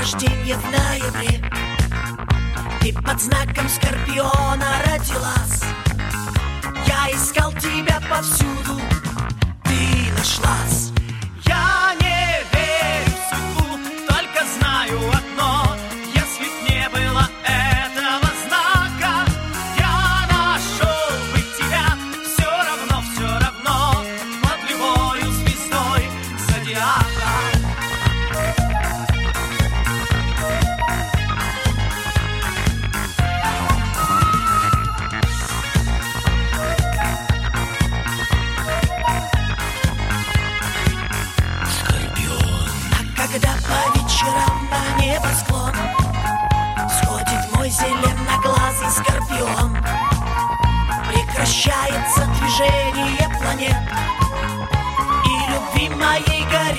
рождения в ноябре. Ты под знаком Скорпиона родилась. Я искал тебя повсюду, ты нашлась. Я не верю в судьбу, только знаю одно: если б не было этого знака, я нашел бы тебя все равно под любою звездой зодиака. Когда по вечерам на небосклон сходит мой зеленоглазый скорпион, прекращается движение планет, и любви моей горе